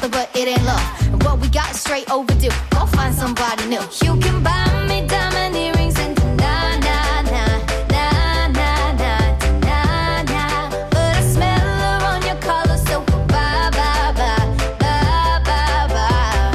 together, but it ain't love. And what we got is straight overdue. Go find somebody new. You can buy me diamond earrings and na na na na na na na na. But I smell her on your collar, so bye bye bye bye bye bye.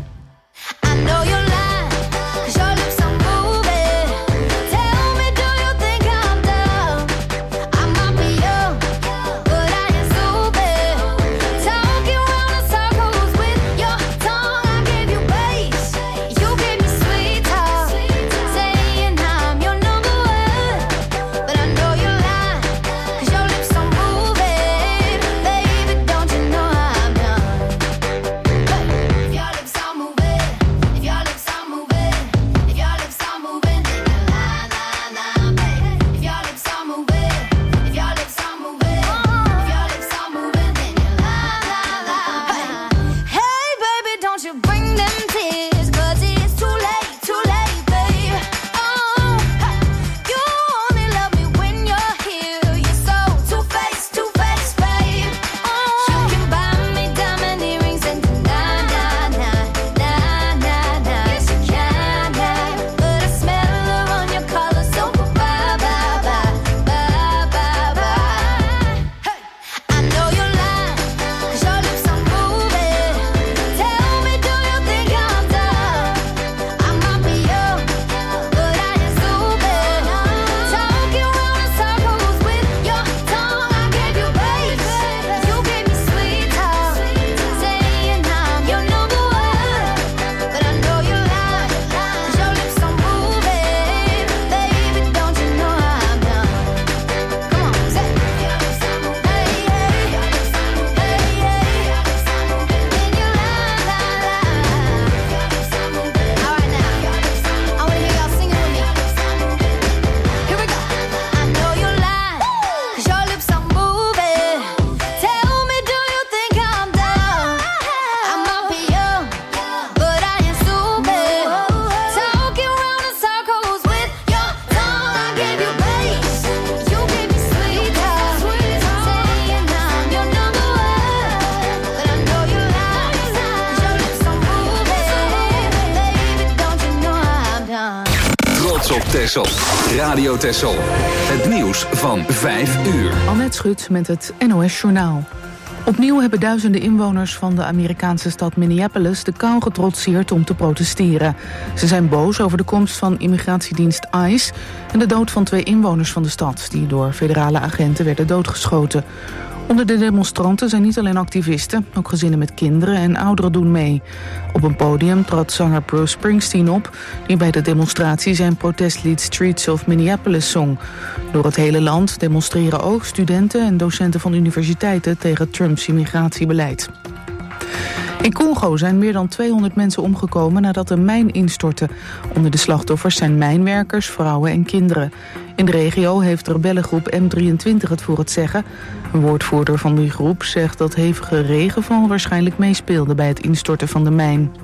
I know you're lying, 'cause your lips are moving. Tell me, do you think I'm dumb? I might be young, but I ain't stupid. Talking round in circles with your tongue. I gave you bass, you gave me sweet talk, saying I'm your number one. But I know you're lying, 'cause your lips are moving. Baby, don't you know I'm done? Hey, if your lips are moving, if your lips are moving, if your lips are moving, then you lie, lie, lie, baby. If your lips are moving, if your lips are moving, if your lips are moving, then you lie, lie, lie. Hey, baby, don't you bring them tears, 'cause it's too late, babe. Oh, you only love me when you're here. You're so two-faced, babe. Oh, you can buy me diamond earrings and na na na na na na. Yes, you can, but I smell her on your collar, so bye bye bye bye bye bye. Hey, I know you're lying, 'cause your lips are moving. Tell me, do you think I'm dumb? I might be young, but I ain't stupid. Talking round in circles with your tongue. I gave you bass, you gave me sweet talk, saying I'm your number one. But I know you're lying, 'cause your lips are moving. Baby, don't you know I'm done? Come on, say your lips are moving. Hey, hey, your lips are moving. Hey, hey, your lips are moving. Then you lie, lie, lie. Your lips are moving. All right now, I wanna hear y'all singing with me. Here we go. I know you're lying, 'cause your lips are moving. Tell me, do you think I'm dumb? I might be young, but I ain't stupid. Talking round in circles with your tongue. I gave you bass, you gave me sweet talk, saying I'm your number one. But I know you're lying, 'cause your lips are moving. Baby, don't you know I'm done? Trots op Texel. Radio Texel. Het nieuws van 5 uur. Annette Schut met het NOS Journaal. Opnieuw hebben duizenden inwoners van de Amerikaanse stad Minneapolis de kou getrotseerd om te protesteren. Ze zijn boos over de komst van immigratiedienst ICE en de dood van 2 inwoners van de stad, die door federale agenten werden doodgeschoten. Onder de demonstranten zijn niet alleen activisten, ook gezinnen met kinderen en ouderen doen mee. Op een podium trad zanger Bruce Springsteen op, die bij de demonstratie zijn protestlied Streets of Minneapolis zong. Door het hele land demonstreren ook studenten en docenten van universiteiten tegen Trumps immigratiebeleid. In Congo zijn meer dan 200 mensen omgekomen nadat een mijn instortte. Onder de slachtoffers zijn mijnwerkers, vrouwen en kinderen. In de regio heeft de rebellengroep M23 het voor het zeggen. Een woordvoerder van die groep zegt dat hevige regenval waarschijnlijk meespeelde bij het instorten van de mijn.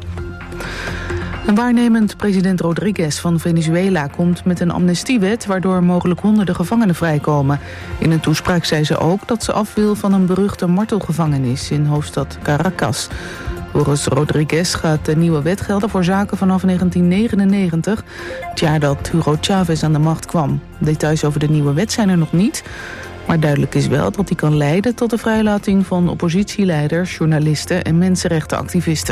Een waarnemend president Rodriguez van Venezuela komt met een amnestiewet waardoor mogelijk honderden gevangenen vrijkomen. In een toespraak zei ze ook dat ze af wil van een beruchte martelgevangenis in hoofdstad Caracas. Volgens Rodriguez gaat de nieuwe wet gelden voor zaken vanaf 1999, het jaar dat Hugo Chavez aan de macht kwam. Details over de nieuwe wet zijn er nog niet, maar duidelijk is wel dat die kan leiden tot de vrijlating van oppositieleiders, journalisten en mensenrechtenactivisten.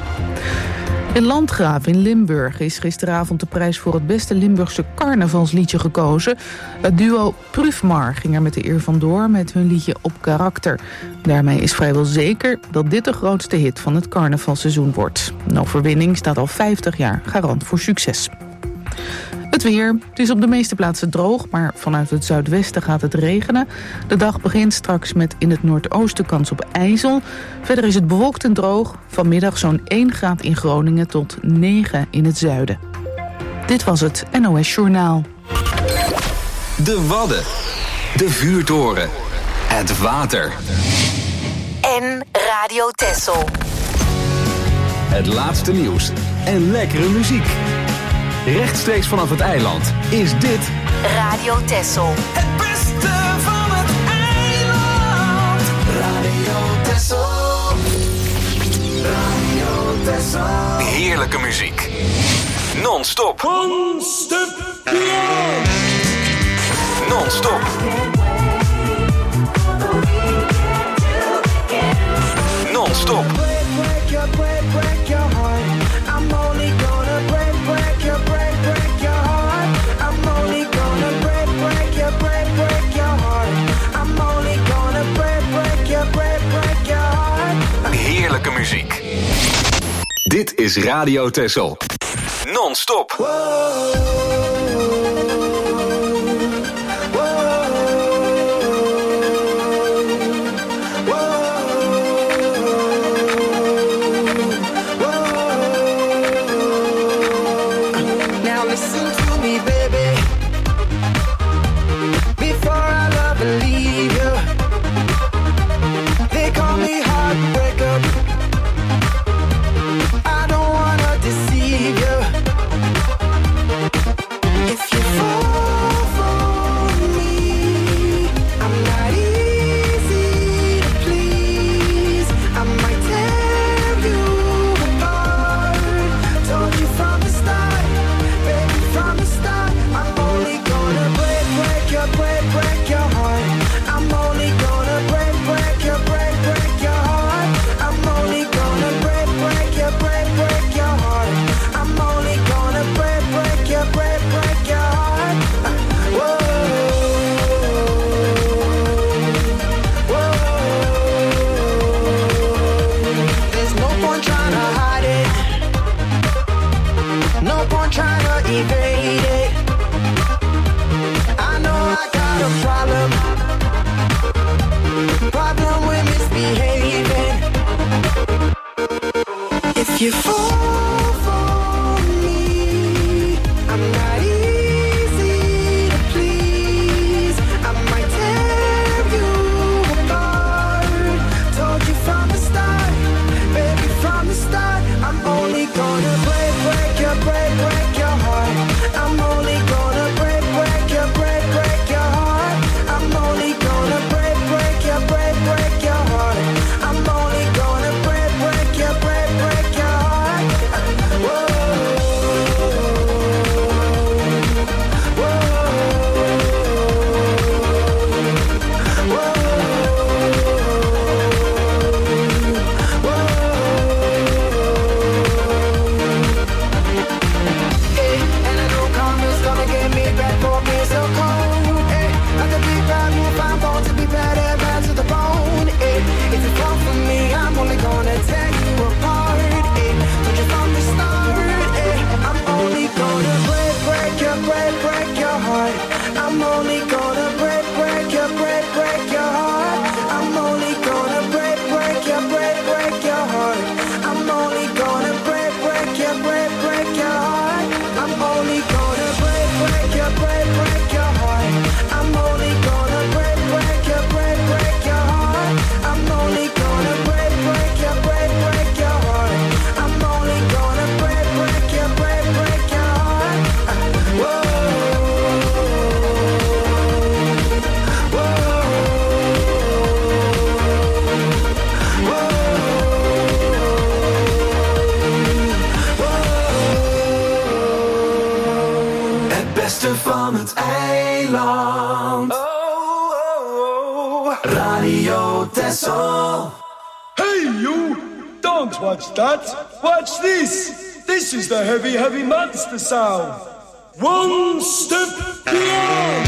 In Landgraaf in Limburg is gisteravond de prijs voor het beste Limburgse carnavalsliedje gekozen. Het duo Prufmar ging er met de eer vandoor met hun liedje Op Karakter. Daarmee is vrijwel zeker dat dit de grootste hit van het carnavalseizoen wordt. Een overwinning staat al 50 jaar garant voor succes. Het weer. Het is op de meeste plaatsen droog, maar vanuit het zuidwesten gaat het regenen. De dag begint straks met in het noordoosten kans op ijzel. Verder is het bewolkt en droog. Vanmiddag zo'n 1 graad in Groningen tot 9 in het zuiden. Dit was het NOS Journaal. De Wadden. De Vuurtoren. Het water. En Radio Texel. Het laatste nieuws en lekkere muziek. Rechtstreeks vanaf het eiland is dit Radio Texel. Het beste van het eiland. Radio Texel. Heerlijke muziek. Non-stop. One step beyond. Non-stop. Non-stop. Break your heart. I'm only gonna break your heart. I'm only gonna break your heart. I'm only gonna break your heart. Heerlijke muziek. Dit is Radio Texel. Non-stop. Now listen to me, baby. Before I love and leave you, they call me heartbreaker. I don't wanna deceive you. If you fall for me, I'm not easy to please. I might tear you apart. Told you from the start, baby, from the start. I'm only gonna break your heart. I'm only gonna break your heart. I'm only gonna break your heart. I'm only gonna break your heart. Whoa, whoa. There's no point trying to hide it. No point trying to evade it. I know I got a problem with misbehaving. If you fall for me, I'm not easy to please. I might tear you apart. Told you from the start, baby, from the start. I'm only gonna break your heart. I'm only gonna break your heart. I'm only gonna break your heart. I'm only gonna break your heart. Whoa, whoa, and I know karma's gonna get me back for being so cold. Like a big bad wolf, I'm born to be bad to the bone. If you fall for me, I'm only gonna tear you apart. Told you from the start, I'm only gonna break your heart. I'm only gonna break your heart. I'm only gonna break your heart. I'm only gonna break your heart. I'm only gonna break your heart. I'm only gonna break your heart. I'm only gonna break your heart. I'm only gonna break your heart. Whoa, whoa, Het beste van het eiland. Radio Texel. Hey you! Don't watch that! Watch this! This is the heavy monster sound! One step beyond!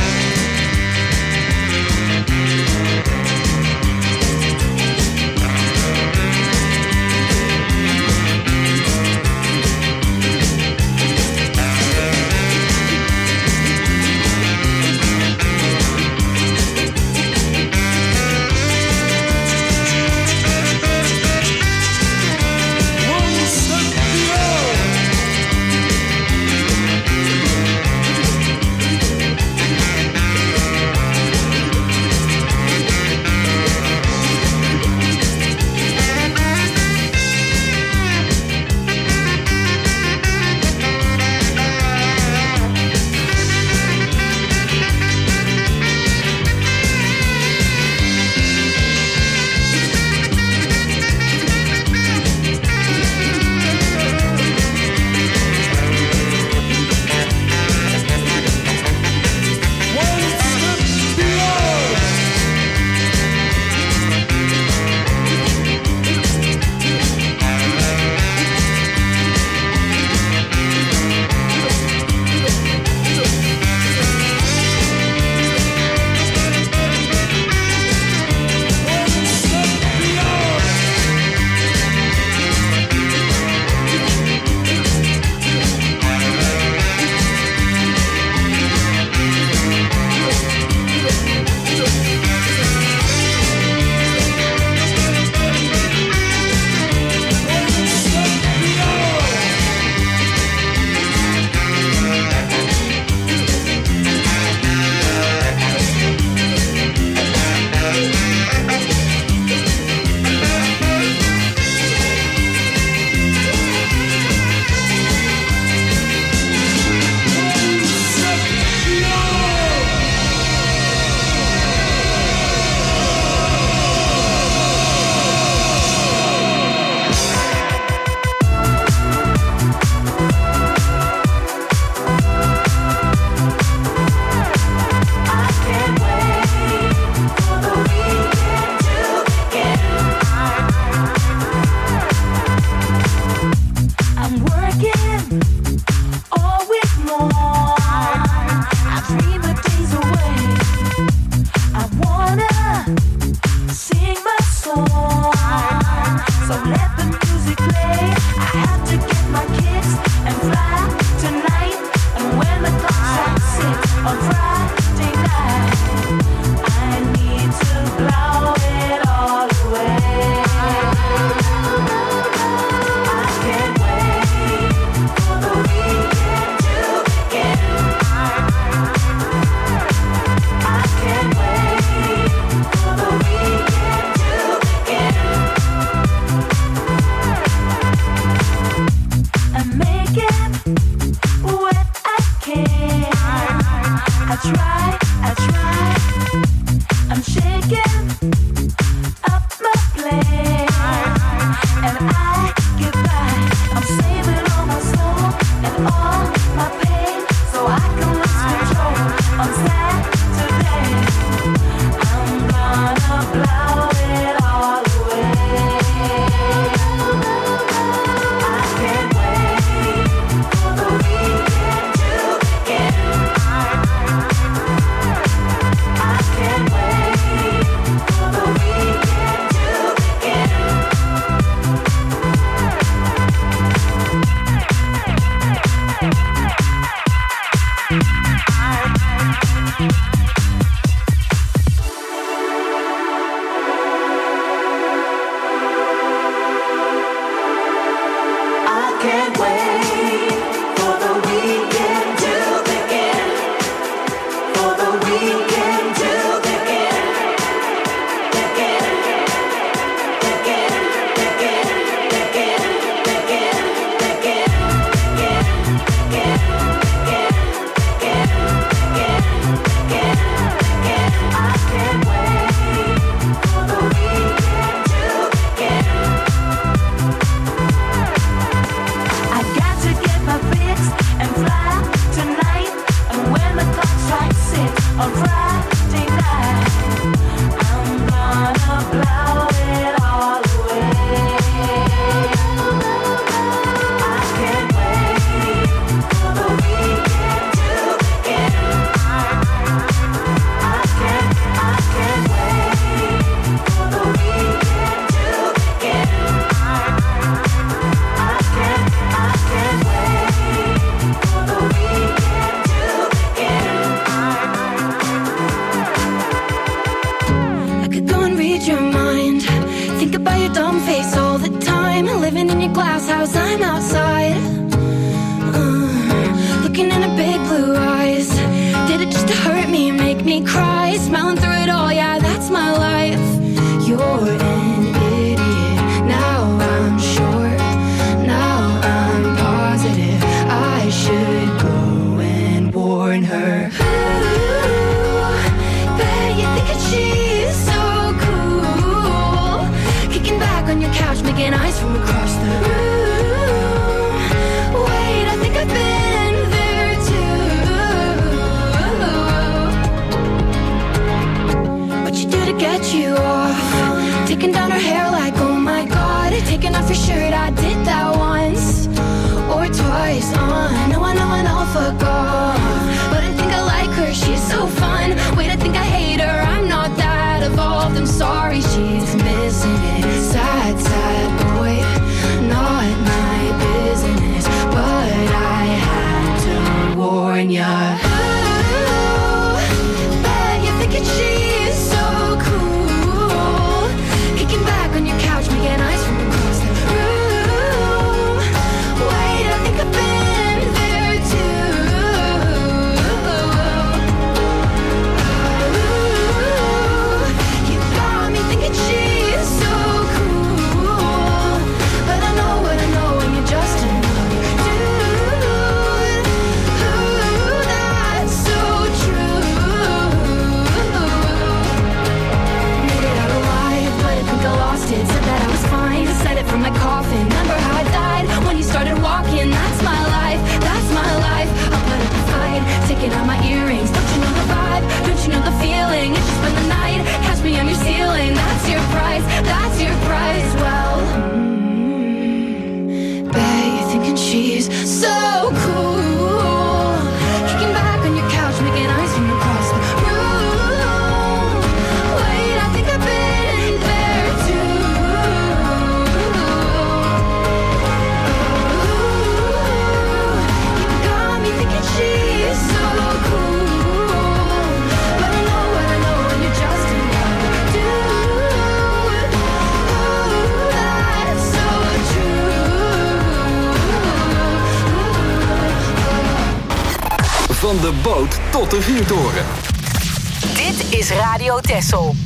She's so cool, kicking back on your couch, making eyes from across the room. Van de boot tot de vuurtoren. Dit is Radio Texel.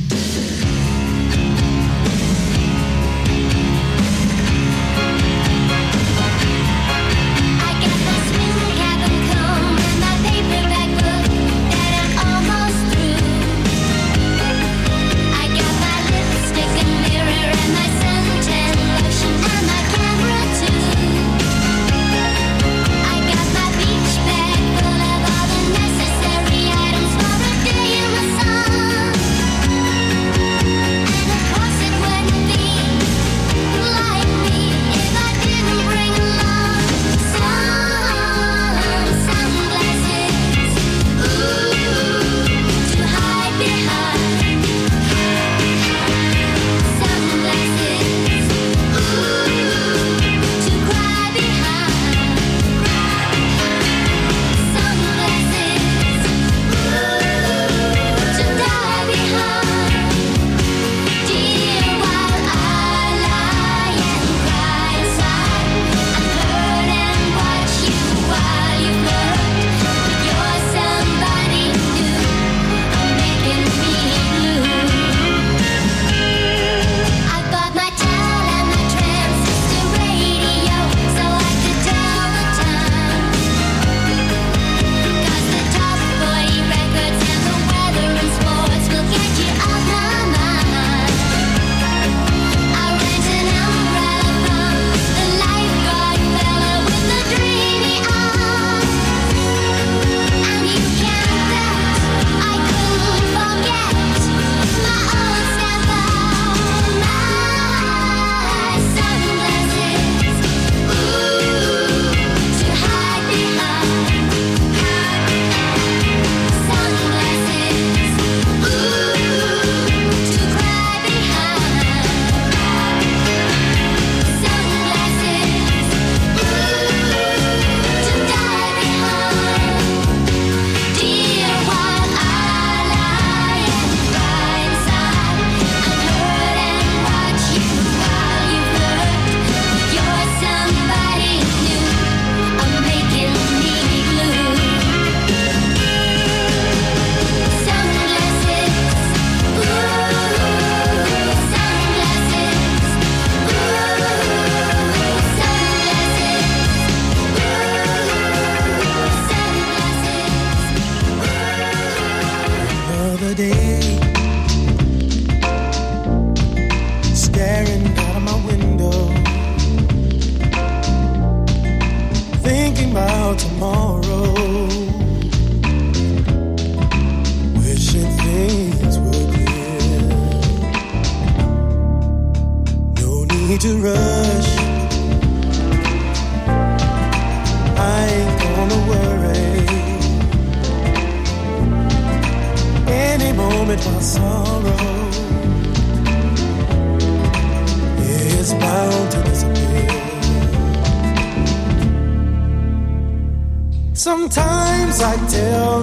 Sometimes I tell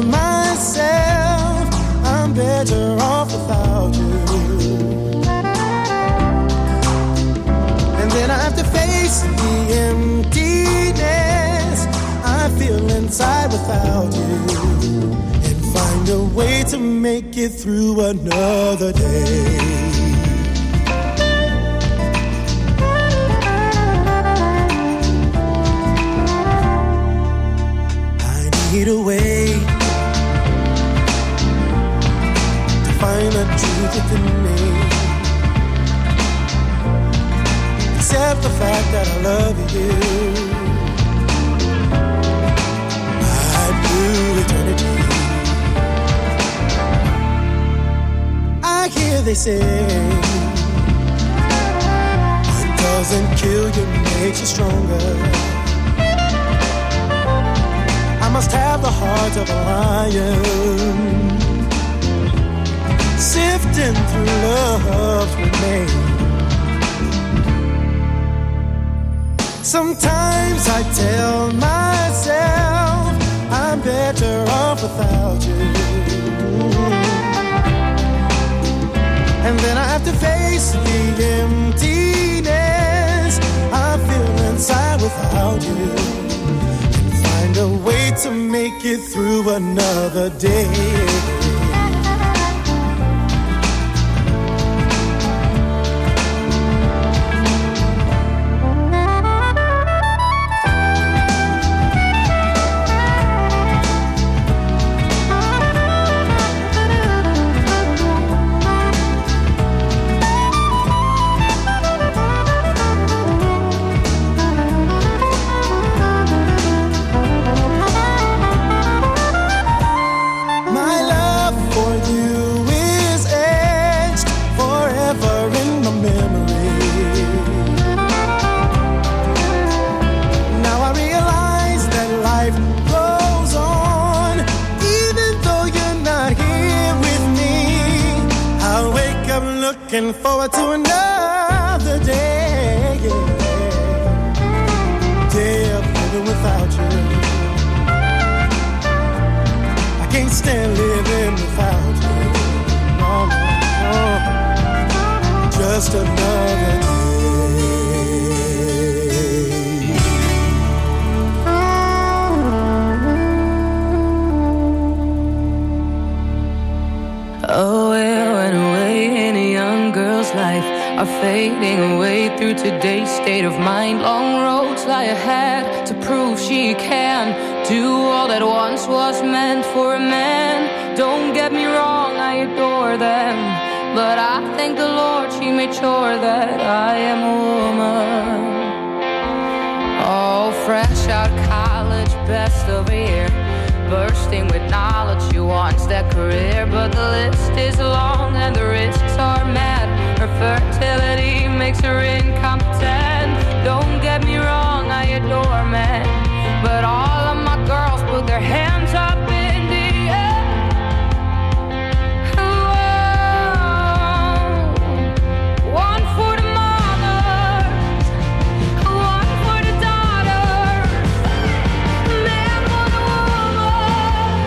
myself I'm better off without you, and then I have to face the emptiness I feel inside without you, and find a way to make it through another day. Need a way to find the truth within me, accept the fact that I love you. My blue eternity. I hear they say what doesn't kill you makes you stronger. I must have the heart of a lion, sifting through love's remains. Sometimes I tell myself I'm better off without you, and then I have to face the emptiness I feel inside without you, and find a way to make it through another day. Looking forward to another day, day of living without you. I can't stand living without you. No, no, no. Just another day. Oh, it went away in a young girl's life, are fading away through today's state of mind. Long roads lie ahead to prove she can do all that once was meant for a man. Don't get me wrong, I adore them, but I thank the Lord she made sure that I am a woman. Oh, fresh out of college, best of a year, bursting with knowledge, she wants that career. But the list is long and the risks are mad. Her fertility makes her incompetent. Don't get me wrong, I adore men, but all of my girls put their hands up in the air. Whoa. One for the mothers, one for the daughters, man for the woman.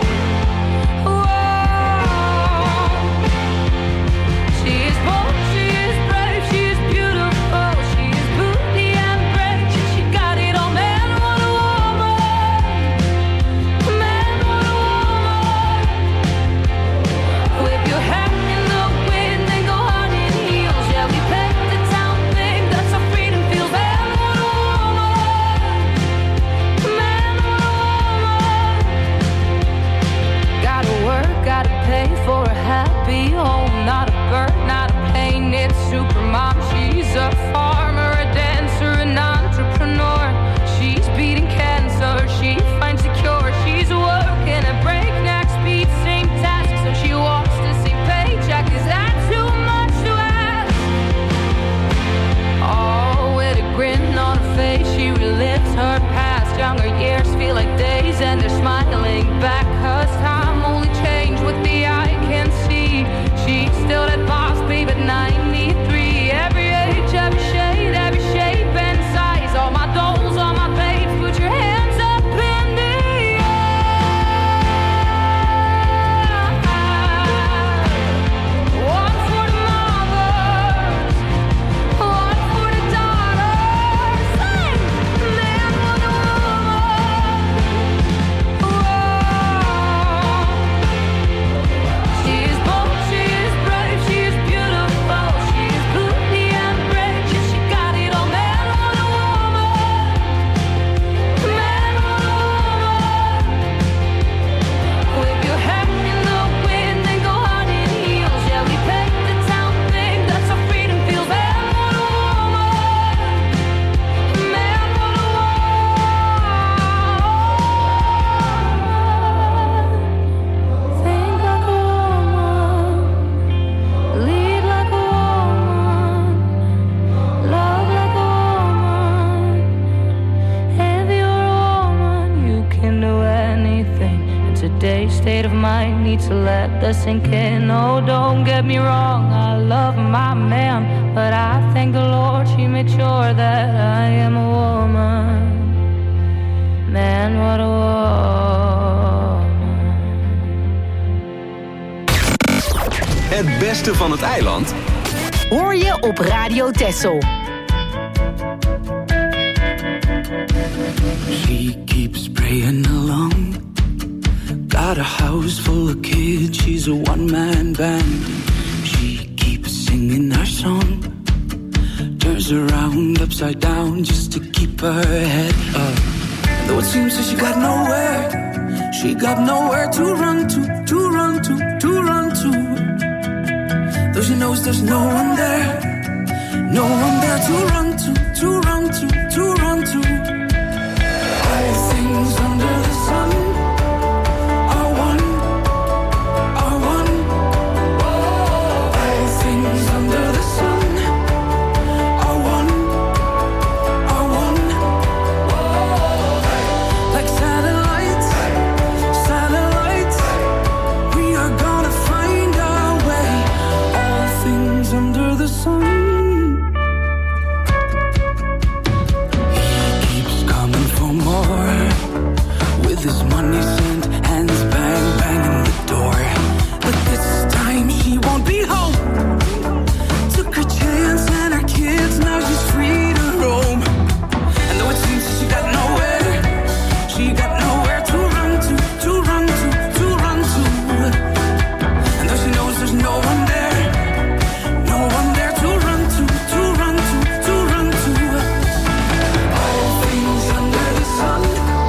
Whoa. She is bold, she is brave, she is beautiful, she is booty and brave, she got it all. Man, what a woman, man, what a woman. Whip your hat in the wind and go hard in heels. Yeah, we paint the town big, that's how freedom feels. Man, what a woman, man, what a woman. Gotta work, gotta pay for a happy home. Not a bird, not a plane, it's supermom. She's a farmer, a dancer, an entrepreneur. She's beating cancer, she finds the cure. She's working at breakneck speed, same task, so she walks the same paycheck. Is that too much to ask? Oh, with a grin on her face, she relives her past. Younger years feel like days and they're smiling back, 'cause time only changed what the eye can see. She's still that boss babe at 93. Every age, every shade, every shape and size. All my dolls, all my babes, put your hands up in the air. One for the mothers, one for the daughters. Sing! Man, what a woman. Whoa. She is bold, she is brave, she is beautiful, she is booty and brave, yeah, she got it all. Man, what a woman, man, what a woman. Whip your hat in the wind and go hard in heels. Yeah, we paint the town big, that's how freedom feels. Man, what a woman, man, what a woman. Think like a woman, lead like a woman, love like a woman. If you're a woman, you can do anything. And today's state of mind needs to let that sink in. Oh, don't get me wrong, I love my man, but I thank the Lord she made sure that I am a woman. Man, what a woman. Het beste van het eiland Hoor je op Radio Texel. She keeps praying along got a house full of kids, she's a one-man band. She keeps singing her song, turns around upside down just to keep her head up. And though it seems that she got nowhere to run to run to run to. Though she knows there's no one there to run to run to run to. All things under the sun are one. All things under the sun are one. Like satellites, we are gonna find our way. All things under the sun. His money sent, hands bang, banging the door. But this time she won't be home. Took her chance and her kids, now she's free to roam. And though it seems that she got nowhere to run to run to run to. And though she knows there's no one there to run to run to run to. All things under the sun.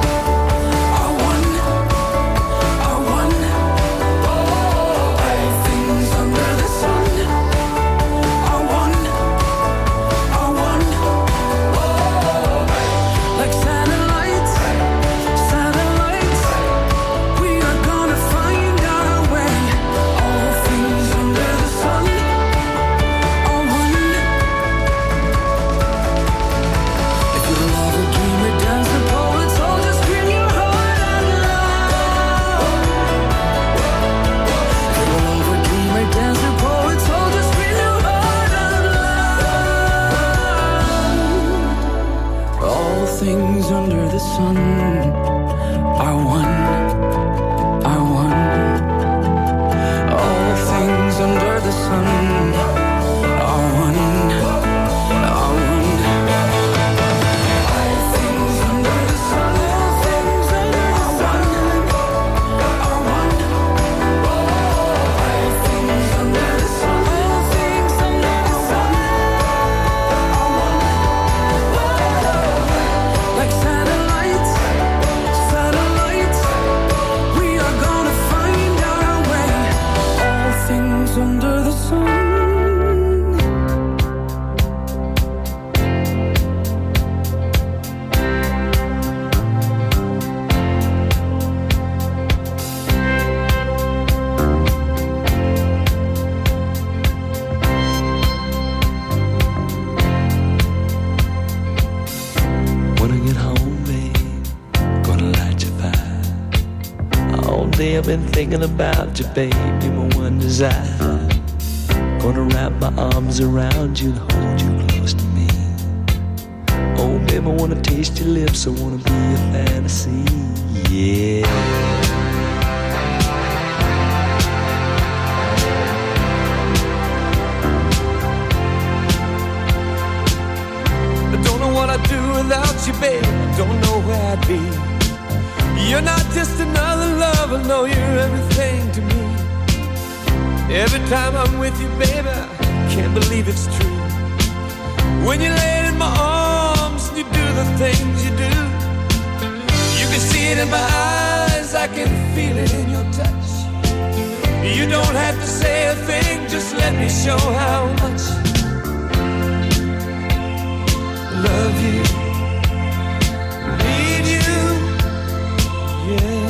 Under the sun are one. All things under the sun are one. All things under the sun are one. All things under the sun are one. Like satellites, we are gonna find our way. All things under the sun. I've been thinking about you, baby, my one desire. Gonna wrap my arms around you and hold you close to me. Oh, baby, I wanna taste your lips, I wanna be your fantasy, yeah. I don't know what I'd do without you, baby, I don't know where I'd be. You're not just another lover, no, you're everything to me. Every time I'm with you, baby, I can't believe it's true. When you lay in my arms and you do the things you do, you can see it in my eyes, I can feel it in your touch. You don't have to say a thing, just let me show how much I love you, need you. Yeah.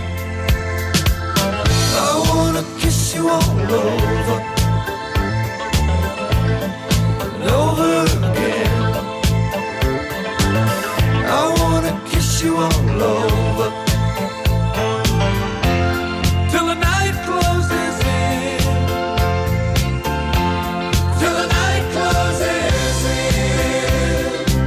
I wanna kiss you all over and over again. I wanna kiss you all over till the night closes in. Till the night closes in.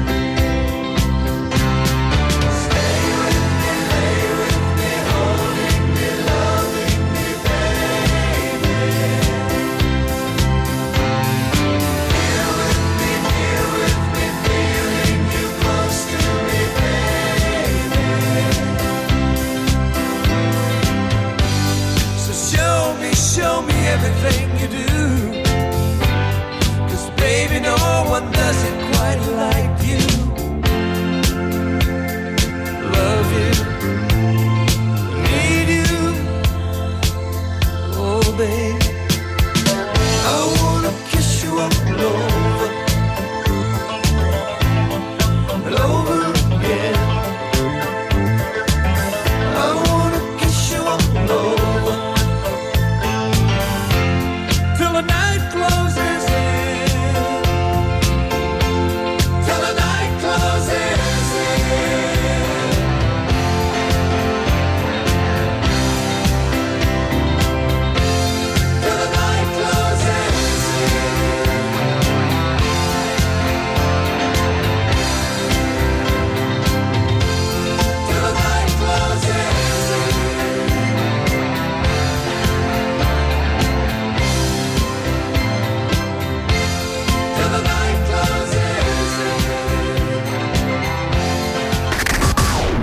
Stay with me, lay with me, holding me, loving me, baby. Here with me, feeling you close to me, baby.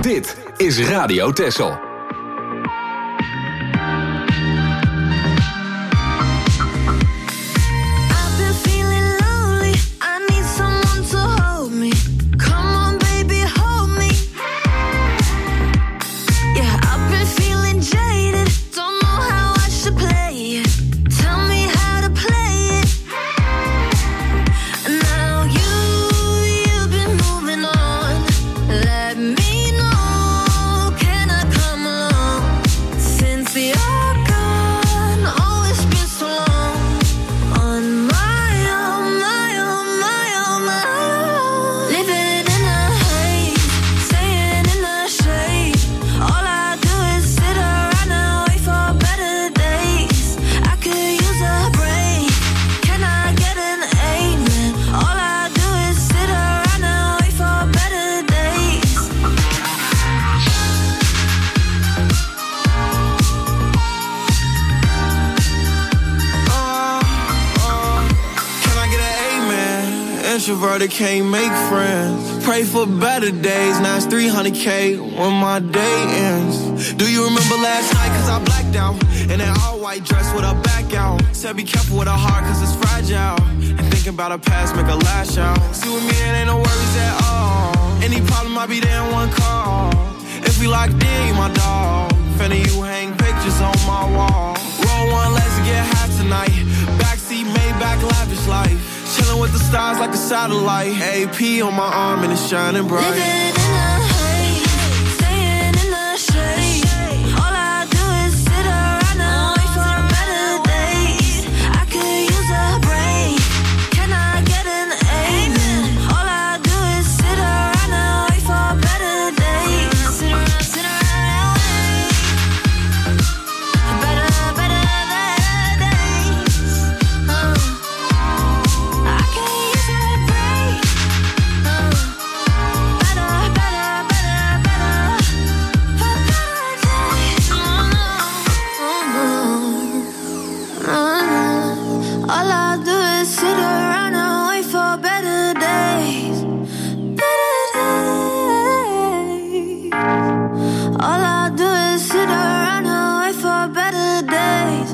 Dit is Radio Texel. Introverted, can't make friends. Pray for better days. Now it's 300K when my day ends. Do you remember last night? Cause I blacked out in that all white dress with her back out. Said be careful with her heart cause it's fragile. And thinking about her past make her lash out. See with me it ain't no worries at all. Any problem I'll be there in one call. If we locked in, you my dog. Finna you hang pictures on my wall. Roll one, let's get high tonight. Backseat, Maybach, lavish life. Chillin' with the stars like a satellite. AP on my arm and it's shining bright. Living in a haze, staying in the shade. All I do is sit around and wait for better days. I could use a break. Can I get an amen? All I do is sit around and wait for better days. Sit around and wait. Better days. I can use a break. All I do is sit around and wait for better days. Better days. All I do is sit around and wait for better days.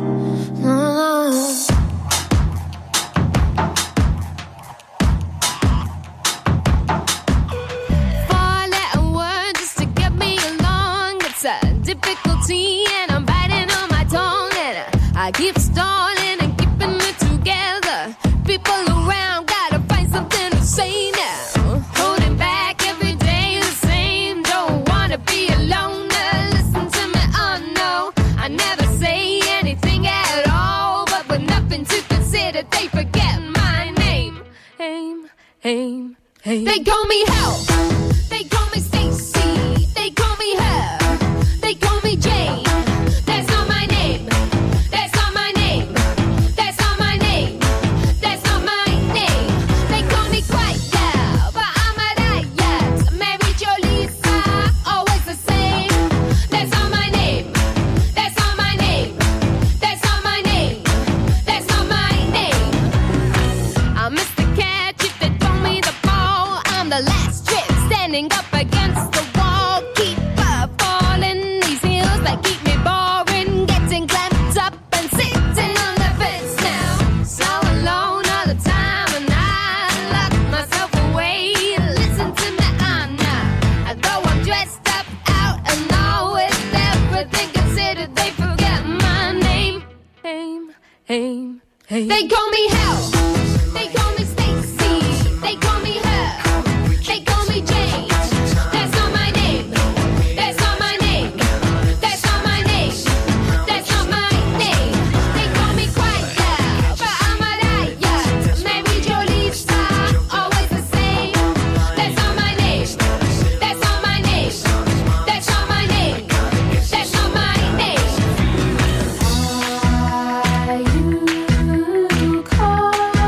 Four-letter word just to get me along. It's a difficulty and I'm biting on my tongue. And I keep stalling and keeping it together. People around gotta find something to say now. Holding back every day the same. Don't wanna be alone. Listen to me, oh no. I never say anything at all. But with nothing to consider, they forget my name. Aim. They call me Help. They call me Stacy. They call me Her. They call me Jane. That's not my name. That's not my name. That's not my name. That's not my name. They call me Quiet Girl, but I'm a riot. Mary Jo Lisa, always the same. That's not my name. That's not my name. That's not my name. That's not my name. I'm Mr. Catch if they throw me the ball. I'm the last trip standing up against the wall. Keep falling these heels that keep me boring. Getting clamped up and sitting on the fence now. So alone all the time and I lock myself away. Listen to me, I'm not. Though I'm dressed up out and all with everything considered, they forget my name. Aim. They call me Help. They call me Stacy. They call me Her. They call me Jane. That's not my name. That's not my name. That's not my name. That's not my name. They call me Quiet Girl, but I'm a riot. Mary Jo Lisa, always the same. That's not my name. That's not my name. That's not my name. That's not my name. You call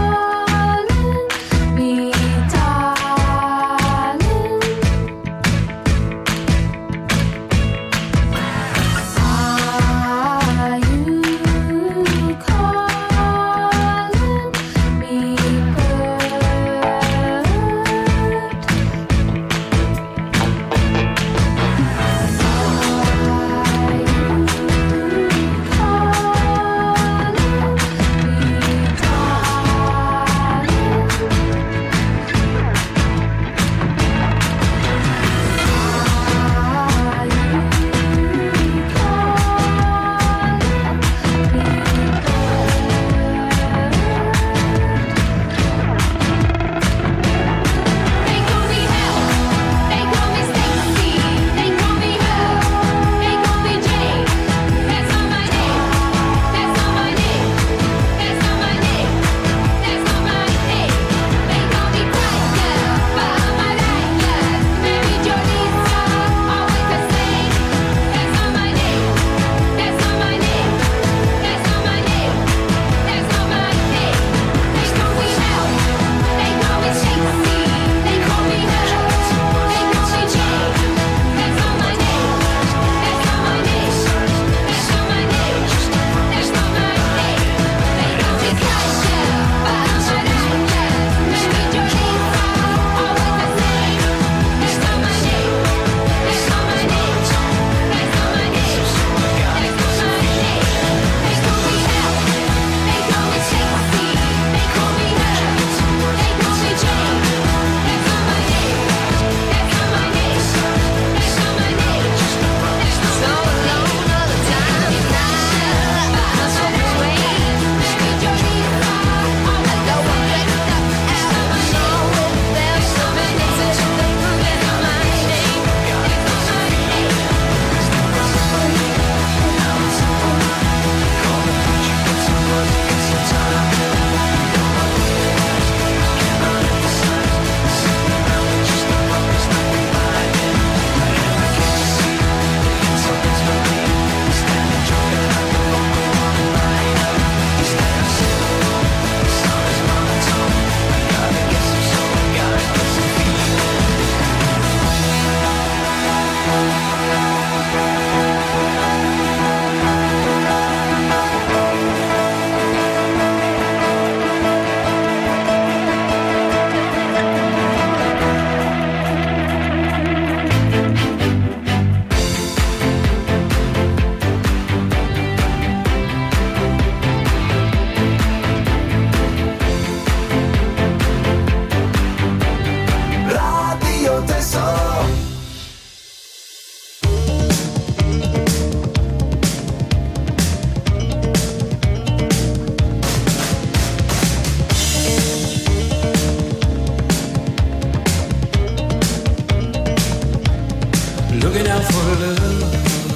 looking out for love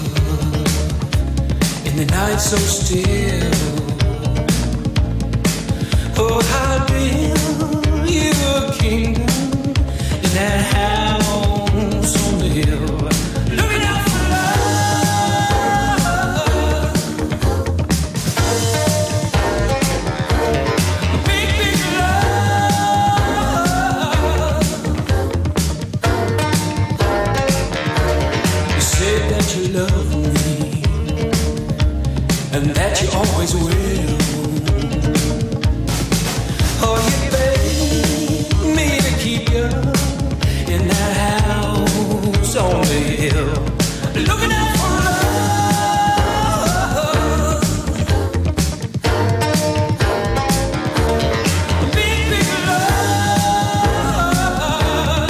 in the night so still. Oh, how build you a kingdom in that house on the hill. Looking out for love, big, big love. You said that you love me and that you always will. Oh, you begged me to keep you in that house on the hill, looking out for love, big, big love.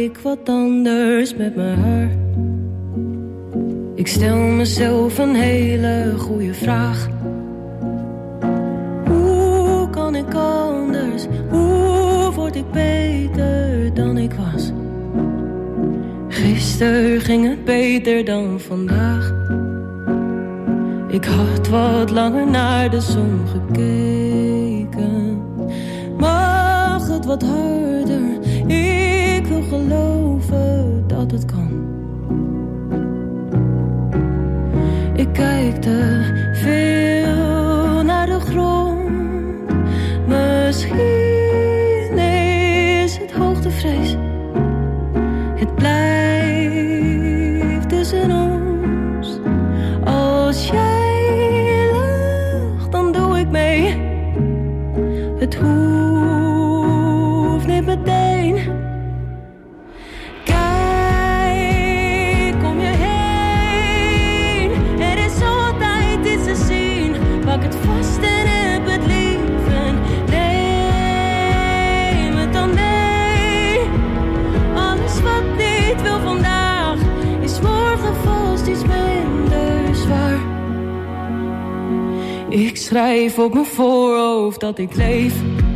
ik wat anders met mijn haar. Ik stel mezelf een hele goede vraag. Hoe kan ik anders? Hoe word ik beter dan ik was? Gisteren ging het beter dan vandaag. Ik had wat langer naar de zon gekeken. Mag het wat harder? Ik wil geloven dat het kan. Ik kijk te veel naar de grond. Misschien is het hoogtevrees. Het blijft tussen ons. Als jij lacht, dan doe ik mee. Het hoeft niet meteen. Kijk om je heen. Er is altijd iets te zien. Pak het vast en heb het lief. En neem het dan mee. Alles wat niet wil vandaag is morgen vast iets minder zwaar. Ik schrijf op mijn voorhoofd dat ik leef.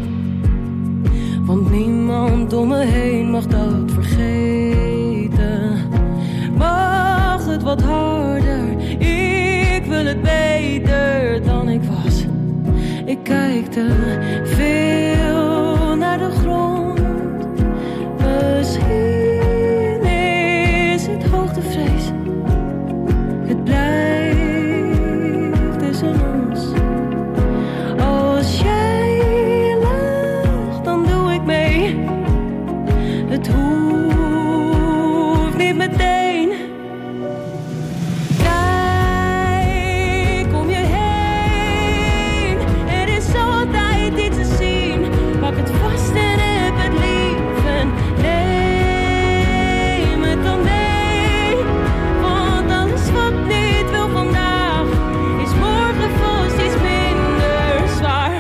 Want niemand om me heen mag dat vergeten. Mag het wat harder? Ik wil het beter dan ik was. Ik kijk te veel naar de grond. Misschien is het hoogtevrees. Het blijft tussen ons. Als jij lacht, dan doe ik mee. Het hoeft niet meteen. Kijk om je heen. Er is altijd iets te zien. Pak het vast en heb het lief. En neem het dan mee. Want alles wat niet wil vandaag is morgen vast iets minder zwaar.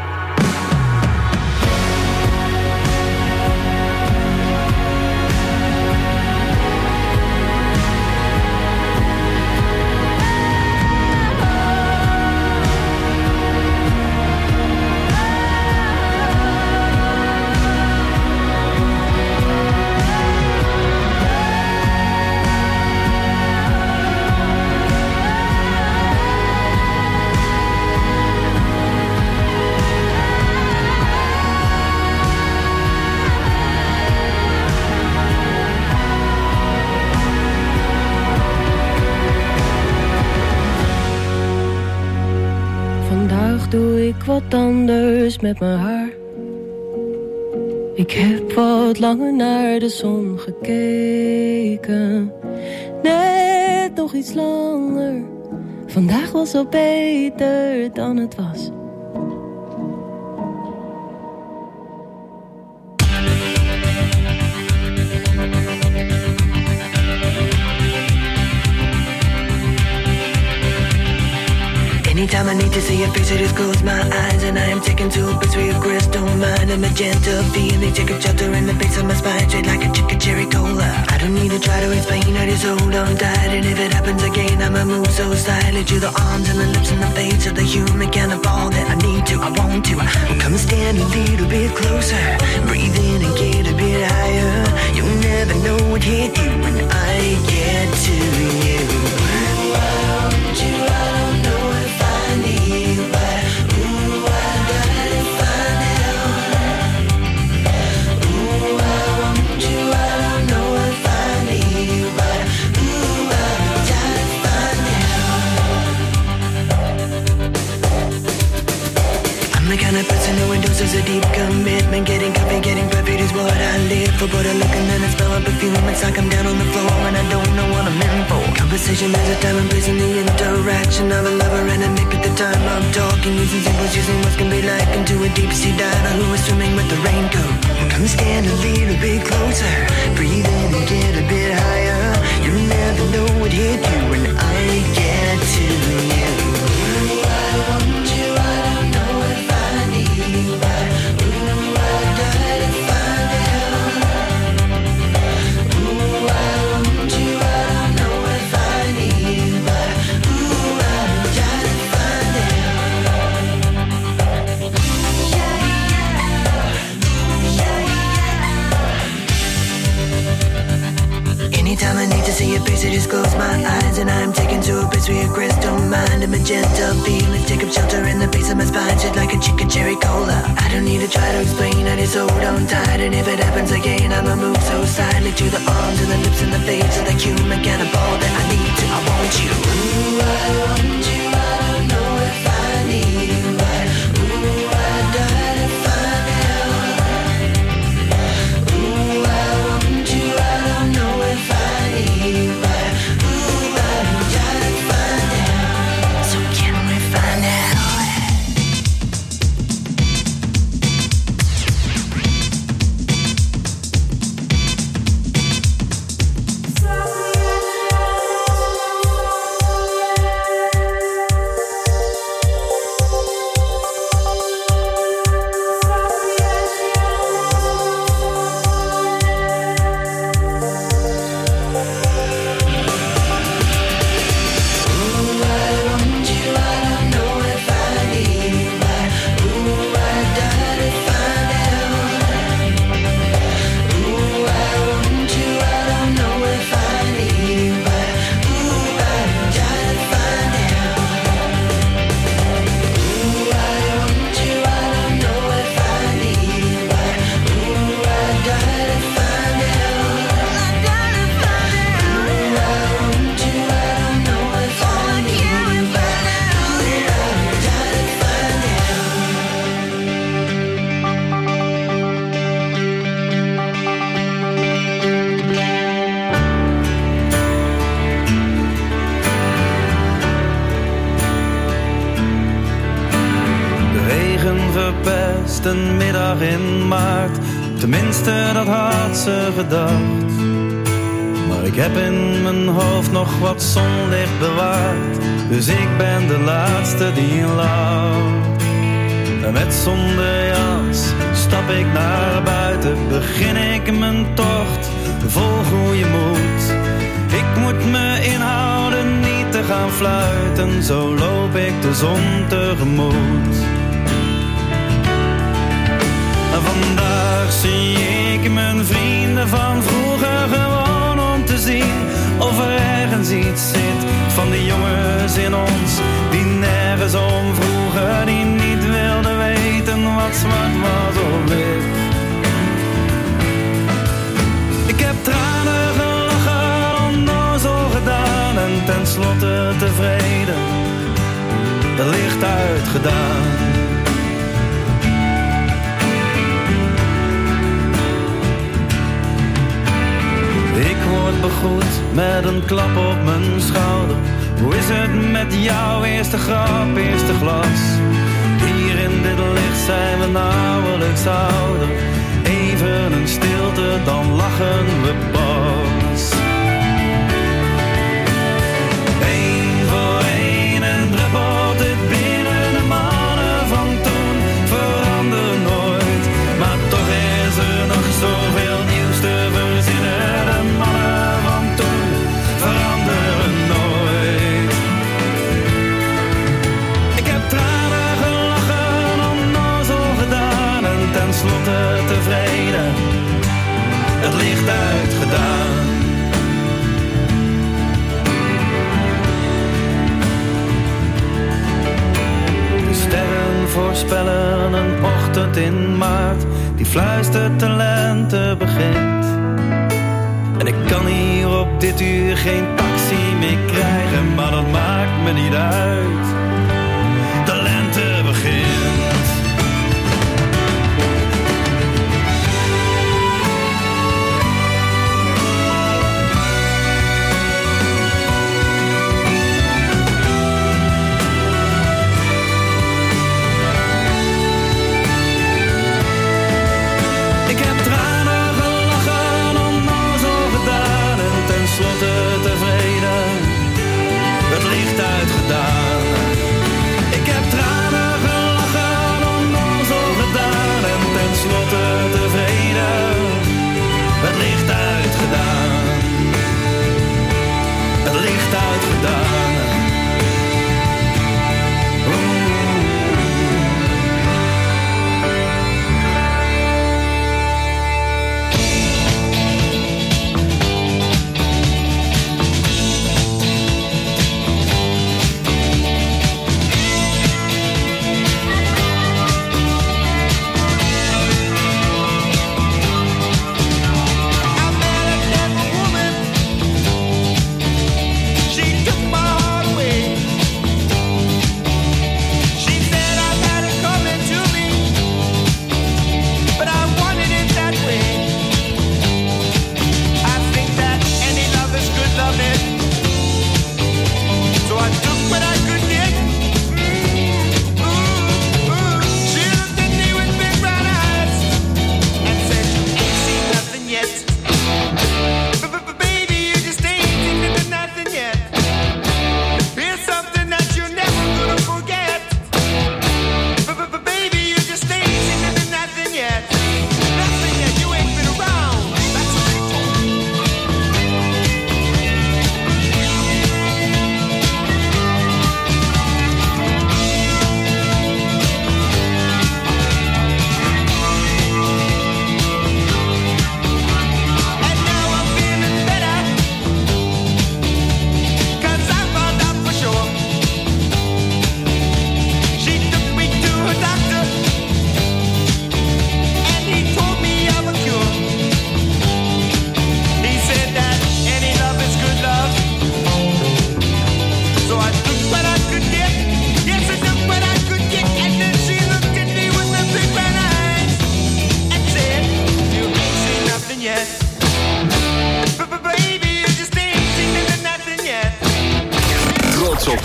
Vandaag doe ik wat anders met mijn haar. Ik heb wat langer naar de zon gekeken. Net nog iets langer. Vandaag was al beter dan het was. Anytime I need to see your face, I just close my eyes and I am taken to a place where your crystal mind and magenta feeling take a shelter in the base of my spine, straight like a chicken cherry cola. I don't need to try to explain, I just hold on tight, and if it happens again, I'ma move so silently to the arms and the lips and the face of the human kind of all that I need to, I want to. Come stand a little bit closer, breathe in and get a bit higher. You'll never know what hit you when I get to you. I want you, I don't know if I need, but ooh, I gotta find out. Ooh, I want you, I don't know if I need, but ooh, I gotta find out. I'm the kind of person who endorses a deep commitment. Getting coffee, getting perfect is what I live for. But I look and then I smell a perfume. It's like I'm down on the floor and I don't know what I'm in for. Conversation is a time and place in the interaction of a lover and a mate at the time I'm talking. Using symbols, using what can be like into a deep sea diver who is swimming with the raincoat. Come stand a little bit closer, breathe in and get a bit higher. You'll never know what hit you when I get to you. Ooh, I want you, I don't know if I need you, but ooh, I gotta find out. Anytime I need to see your face, I just close my eyes and I'm taken to a place where your crystal mind and magenta feelings take up shelter in the base of my spine, shit like a chicken cherry cola. I don't need to try to explain, I just hold on tight, and if it happens again, I'ma move so silently to the arms and the lips and the face of the human cannibal that I need to. I want you. Ooh, I want you. I don't know if I need you. Ooh, I die to find out. Ooh, I want you. I don't know if I need you. Ooh, I die to find out. So can we find out? Een middag in maart, tenminste dat had ze gedacht. Maar ik heb in mijn hoofd nog wat zonlicht bewaard, dus ik ben de laatste die lacht. En met zonder jas stap ik naar buiten, begin ik mijn tocht vol goede moed. Ik moet me inhouden niet te gaan fluiten, zo loop ik de zon tegemoet. Vandaag zie ik mijn vrienden van vroeger gewoon om te zien of er ergens iets zit van die jongens in ons die nergens om vroegen, die niet wilden weten wat zwart was of wit. Ik heb tranen gelachen, onnozel gedaan en tenslotte tevreden, het licht uitgedaan. Ik word begroet met een klap op mijn schouder. Hoe is het met jou? Eerste grap, eerste glas. Hier in dit licht zijn we nauwelijks ouder. Even een stilte, dan lachen we pas. Eén voor één en druppelt het binnen. De mannen van toen veranderen nooit. Maar toch is er nog zoveel nieuws te verzinnen. Tenslotte tevreden, het licht uitgedaan. De sterren voorspellen een ochtend in maart, die fluistert de lente begint. En ik kan hier op dit uur geen taxi meer krijgen, maar dat maakt me niet uit. De lente begint. Tenslotte tevreden, het licht uitgedaan.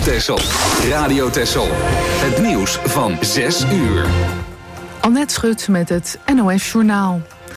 Texel. Radio Texel. Het nieuws van 6 uur. Annette Schut met het NOS Journaal.